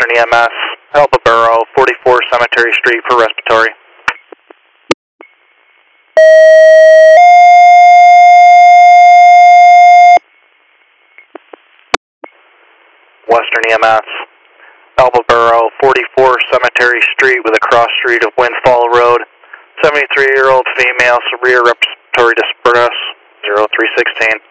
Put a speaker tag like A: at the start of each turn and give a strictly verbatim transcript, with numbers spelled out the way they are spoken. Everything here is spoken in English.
A: Western E M S, Elba Borough, forty-four Cemetery Street for respiratory. Western E M S, Elba Borough, forty-four Cemetery Street with a cross street of Windfall Road, seventy-three-year-old female, severe respiratory distress, zero three sixteen.